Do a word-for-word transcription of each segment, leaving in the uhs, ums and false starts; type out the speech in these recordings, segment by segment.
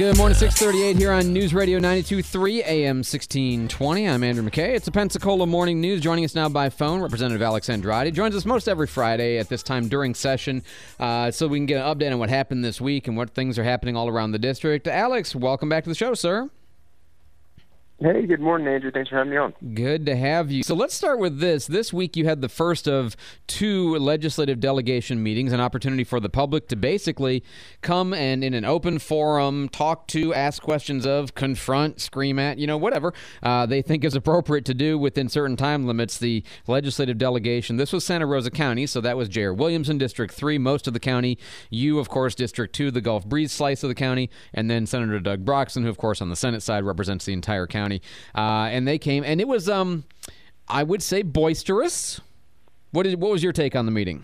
Good morning, six thirty-eight here on News Radio ninety-two point three A M sixteen twenty. I'm Andrew McKay. It's the Pensacola Morning News. Joining us now by phone, Representative Alex Andrade. Joins us most every Friday at this time during session uh, so we can get an update on what happened this week and what things are happening all around the district. Alex, welcome back to the show, sir. Hey, good morning, Andrew. Thanks for having me on. Good to have you. So let's start with this. This week you had the first of two legislative delegation meetings, an opportunity for the public to basically come and in an open forum, talk to, ask questions of, confront, scream at, you know, whatever uh, they think is appropriate to do within certain time limits. The legislative delegation, this was Santa Rosa County, so that was J R. Williamson, District three, most of the county. You, of course, District two, the Gulf Breeze slice of the county, and then Senator Doug Broxson, who, of course, on the Senate side represents the entire county. Uh, and they came, and it was, um, I would say, boisterous. What did, what was your take on the meeting?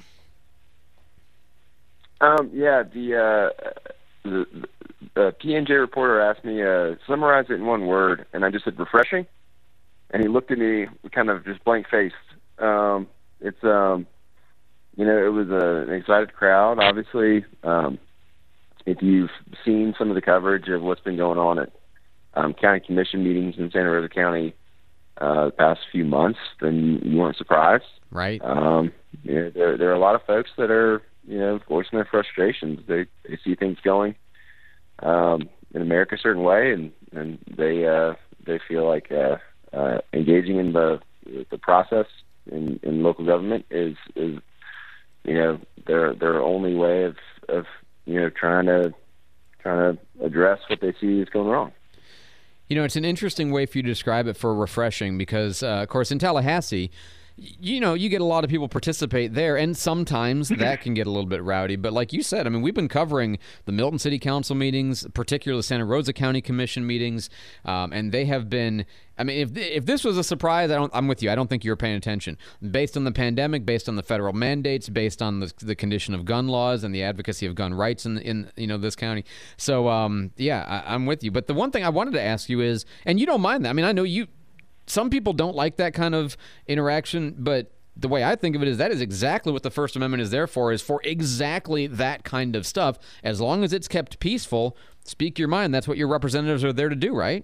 Um, yeah, the, uh, the, the P N J reporter asked me uh, summarize it in one word, and I just said refreshing. And he looked at me kind of just blank-faced. Um, it's, um, you know, it was a, an excited crowd, obviously. Um, if you've seen some of the coverage of what's been going on at Um, county commission meetings in Santa Rosa County uh, the past few months, then you, you weren't surprised. Right. Um, you know, there, there are a lot of folks that are, you know, voicing their frustrations. They they see things going um, in America a certain way, and and they uh, they feel like uh, uh, engaging in the the process in, in local government is is you know their their only way of of you know trying to trying to address what they see is going wrong. You know, it's an interesting way for you to describe it for refreshing because, uh, of course, in Tallahassee, you know, you get a lot of people participate there, and sometimes that can get a little bit rowdy. But like you said, I mean, we've been covering the Milton City Council meetings, particularly Santa Rosa County Commission meetings, um, and they have been, I mean, if if this was a surprise, I don't, I'm with you. I don't think you were paying attention. Based on the pandemic, based on the federal mandates, based on the, the condition of gun laws and the advocacy of gun rights in, in you know, this county. So, um, yeah, I, I'm with you. But the one thing I wanted to ask you is, and you don't mind that. I mean, I know you... Some people don't like that kind of interaction, but the way I think of it is that is exactly what the First Amendment is there for, is for exactly that kind of stuff. As long as it's kept peaceful, speak your mind. That's what your representatives are there to do, right?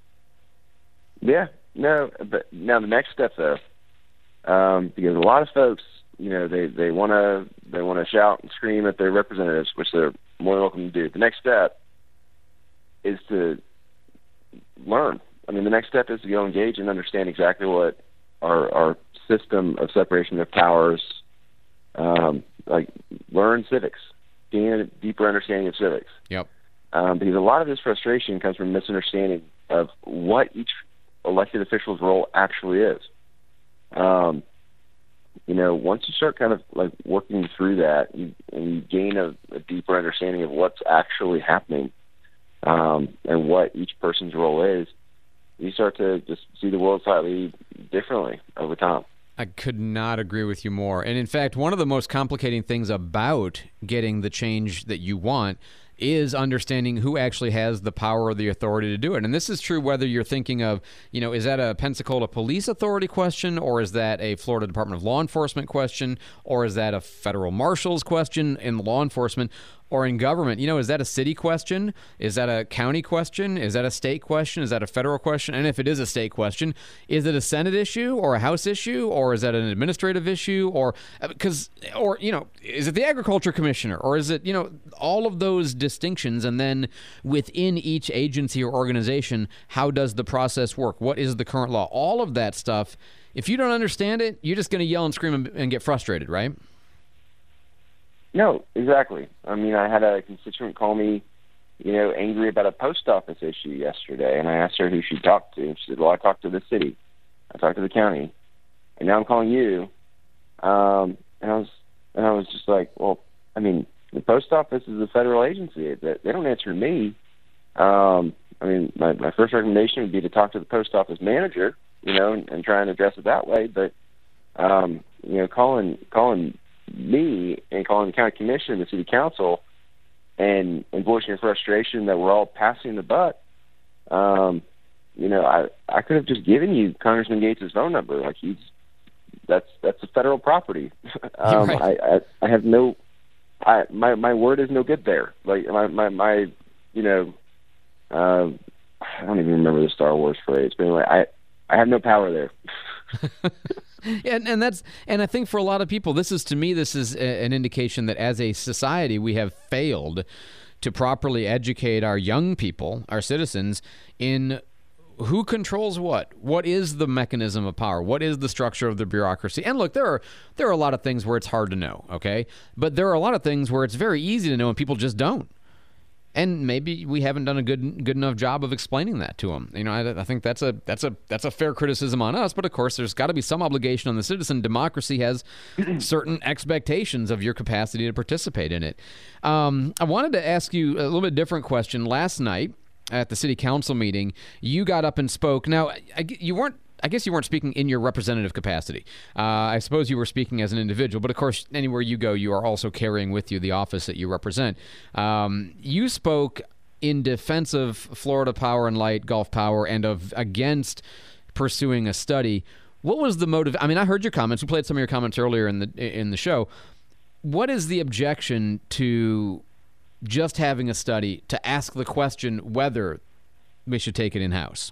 Yeah. No, but now the next step, though, um, because a lot of folks, you know, they, they want to they want to shout and scream at their representatives, which they're more than welcome to do. The next step is to learn. I mean, the next step is to go engage and understand exactly what our our system of separation of powers, um, like learn civics, gain a deeper understanding of civics. Yep. Um, because a lot of this frustration comes from misunderstanding of what each elected official's role actually is. Um, you know, once you start kind of like working through that, you, and you gain a, a deeper understanding of what's actually happening, um, and what each person's role is, you start to just see the world slightly differently over time. I could not agree with you more. And in fact, one of the most complicating things about getting the change that you want is understanding who actually has the power or the authority to do it. And this is true whether you're thinking of, you know, is that a Pensacola Police Authority question, or is that a Florida Department of Law Enforcement question, or is that a federal marshal's question in law enforcement or in government? You know, is that a city question? Is that a county question? Is that a state question? Is that a federal question? And if it is a state question, is it a Senate issue or a House issue, or is that an administrative issue, or because, or, you know, is it the Agriculture Commissioner, or is it, you know, all of those distinctions? And then within each agency or organization, how does the process work? What is the current law? All of that stuff. If you don't understand it, you're just going to yell and scream and, and get frustrated, right? No, exactly. I mean, I had a constituent call me, you know, angry about a post office issue yesterday, and I asked her who she talked to, and she said, well, I talked to the city, I talked to the county, and now I'm calling you. Um, and I was, and I was just like, well, I mean, the post office is a federal agency. They, they don't answer me. Um, I mean, my, my first recommendation would be to talk to the post office manager, you know, and, and try and address it that way. But, um, you know, calling, calling me and calling the county commission and the city council and, and voicing your frustration that we're all passing the buck, um, you know, I, I could have just given you Congressman Gates' phone number. Like, he's, that's, that's a federal property. um, right. I, I, I have no, I, my, my word is no good there. Like my, my, my, you know, Uh, I don't even remember the Star Wars phrase, but anyway, I, I have no power there. and, and that's and I think for a lot of people, this is to me, this is a, an indication that as a society, we have failed to properly educate our young people, our citizens, in who controls what? What is the mechanism of power? What is the structure of the bureaucracy? And look, there are there are a lot of things where it's hard to know, okay? But there are a lot of things where it's very easy to know and people just don't. And maybe we haven't done a good good enough job of explaining that to them. You know, I, I think that's a that's a that's a fair criticism on us. But of course, there's got to be some obligation on the citizen. Democracy has certain expectations of your capacity to participate in it. Um, I wanted to ask you a little bit different question. Last night at the city council meeting, you got up and spoke. Now, I, you weren't. I guess you weren't speaking in your representative capacity. Uh, I suppose you were speaking as an individual, but of course, anywhere you go, you are also carrying with you the office that you represent. Um, you spoke in defense of Florida Power and Light, Gulf Power, and of against pursuing a study. What was the motive? I mean, I heard your comments. We played some of your comments earlier in the in the show. What is the objection to just having a study to ask the question whether we should take it in-house?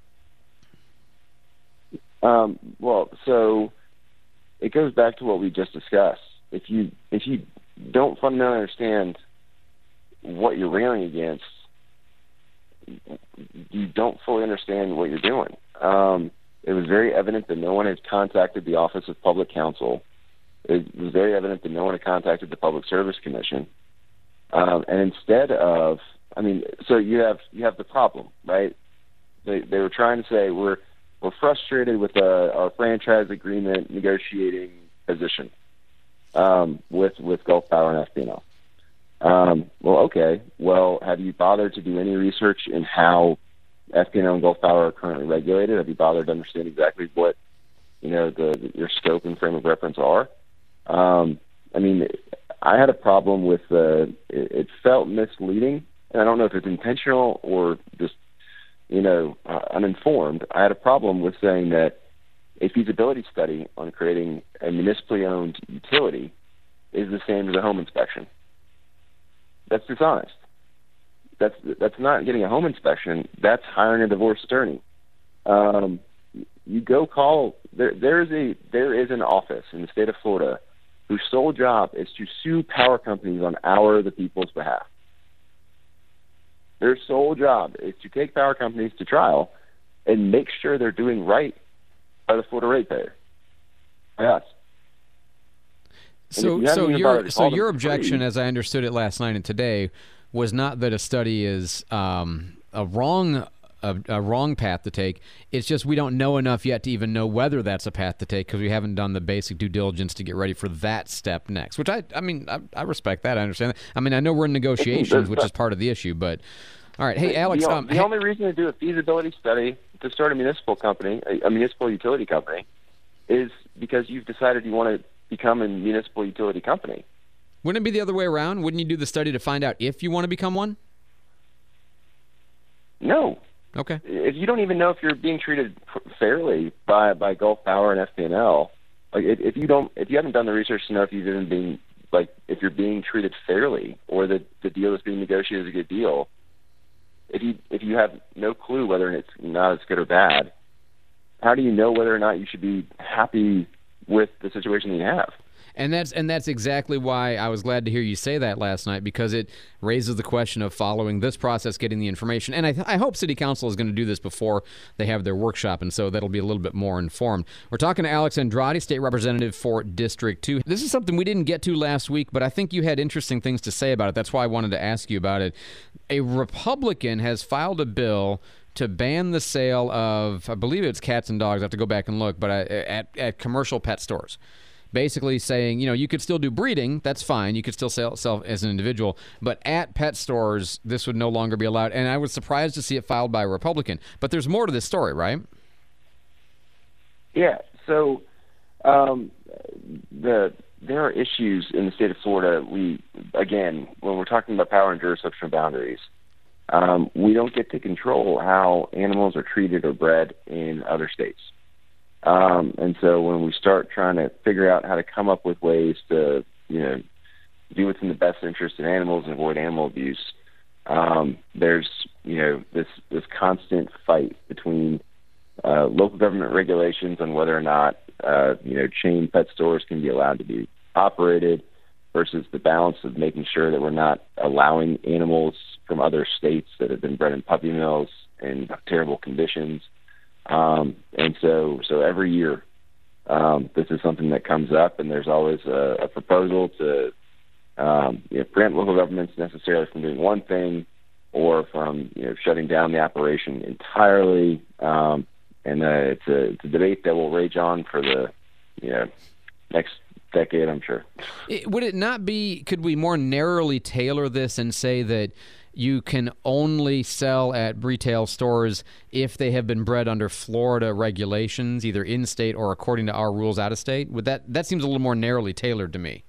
Um, well, so it goes back to what we just discussed. If you if you don't fundamentally understand what you're railing against, you don't fully understand what you're doing. Um, it was very evident that no one had contacted the Office of Public Counsel. It was very evident that no one had contacted the Public Service Commission. Um, and instead of, I mean, so you have you have the problem, right? They they were trying to say we're We're frustrated with uh, our franchise agreement negotiating position um, with with Gulf Power and F P and L. Um, well, okay. Well, have you bothered to do any research in how F P and L and Gulf Power are currently regulated? Have you bothered to understand exactly what you know the your scope and frame of reference are? Um, I mean, I had a problem with uh, it, it felt misleading, and I don't know if it's intentional or just you know, uh, uninformed. I had a problem with saying that a feasibility study on creating a municipally owned utility is the same as a home inspection. That's dishonest. That's that's not getting a home inspection. That's hiring a divorce attorney. Um, you go call. There, there is a there is an office in the state of Florida whose sole job is to sue power companies on our the people's behalf. Their sole job is to take power companies to trial and make sure they're doing right by the Florida ratepayer. Yes. So, you so your so your free, objection, as I understood it last night and today, was not that a study is um, a wrong a, a wrong path to take. It's just we don't know enough yet to even know whether that's a path to take because we haven't done the basic due diligence to get ready for that step next. Which I I mean I, I respect that. I understand that. I mean I know we're in negotiations, which is part of the issue. But all right, hey Alex. The, um, the hey, only reason to do a feasibility study to start a municipal company, a, a municipal utility company, is because you've decided you want to become a municipal utility company. Wouldn't it be the other way around? Wouldn't you do the study to find out if you want to become one? No. Okay. If you don't even know if you're being treated fairly by by Gulf Power and F P and L, like if, if you don't, if you haven't done the research to know if you've even being like if you're being treated fairly or the the deal that's being negotiated is a good deal, if you if you have no clue whether it's not as good or bad, how do you know whether or not you should be happy with the situation you have? And that's and that's exactly why I was glad to hear you say that last night, because it raises the question of following this process, getting the information. And I, I hope City Council is going to do this before they have their workshop, and so that'll be a little bit more informed. We're talking to Alex Andrade, State Representative for District two. This is something we didn't get to last week, but I think you had interesting things to say about it. That's why I wanted to ask you about it. A Republican has filed a bill to ban the sale of, I believe it's cats and dogs, I have to go back and look, but at, at commercial pet stores. Basically saying, you know, you could still do breeding, that's fine, you could still sell, sell as an individual, but at pet stores, this would no longer be allowed. And I was surprised to see it filed by a Republican. But there's more to this story, right? Yeah, so um, the there are issues in the state of Florida. We, again, when we're talking about power and jurisdictional boundaries, um, we don't get to control how animals are treated or bred in other states. Um, and so when we start trying to figure out how to come up with ways to, you know, do what's in the best interest of animals and avoid animal abuse, um, there's you know this this constant fight between uh, local government regulations on whether or not uh, you know chain pet stores can be allowed to be operated, versus the balance of making sure that we're not allowing animals from other states that have been bred in puppy mills in terrible conditions. Um, and so, so every year, um, this is something that comes up, and there's always a, a proposal to um, you know, prevent local governments necessarily from doing one thing, or from you know shutting down the operation entirely. Um, and uh, it's a it's a debate that will rage on for the you know next decade, I'm sure. It, would it not be, could we more narrowly tailor this and say that you can only sell at retail stores if they have been bred under Florida regulations, either in-state or according to our rules out-of-state? Would that, that seems a little more narrowly tailored to me.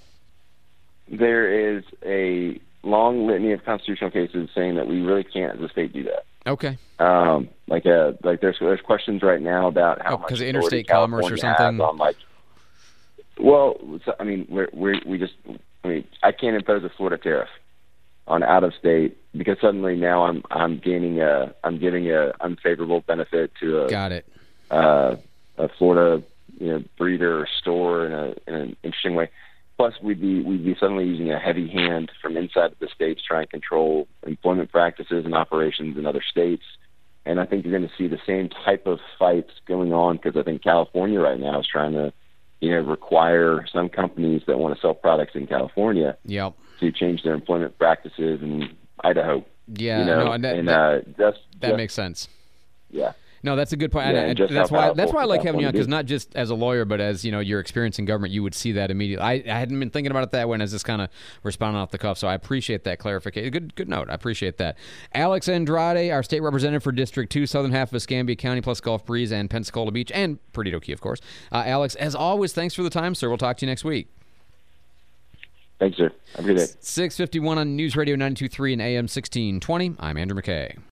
There is a long litany of constitutional cases saying that we really can't, as a state, do that. Okay. Um, like, uh, like there's there's questions right now about how oh, much because of interstate commerce or something. On, like, well, so, I mean, we're, we're we just, I mean, I can't impose a Florida tariff on out of state because suddenly now I'm I'm gaining a I'm giving a unfavorable benefit to a got it uh, a Florida you know breeder or store in a in an interesting way. Plus, we'd be we'd be suddenly using a heavy hand from inside of the states trying to control employment practices and operations in other states. And I think you're going to see the same type of fights going on because I think California right now is trying to you know require some companies that want to sell products in California yep. to change their employment practices in Idaho. Yeah, you know, no, and that, and, that, uh, just, that just, makes sense. Yeah. No, that's a good point. Yeah, and, and and that's why that's why I like having you on, because be. not just as a lawyer, but as you know, your experience in government, you would see that immediately. I, I hadn't been thinking about it that way, and I was just kind of responding off the cuff. So I appreciate that clarification. Good good note. I appreciate that. Alex Andrade, our state representative for District Two, southern half of Escambia County, plus Gulf Breeze and Pensacola Beach, and Perdido Key, of course. Uh, Alex, as always, thanks for the time, sir. We'll talk to you next week. Thanks, sir. Have a good day. six fifty-one on News Radio ninety-two point three and A M sixteen twenty. I'm Andrew McKay.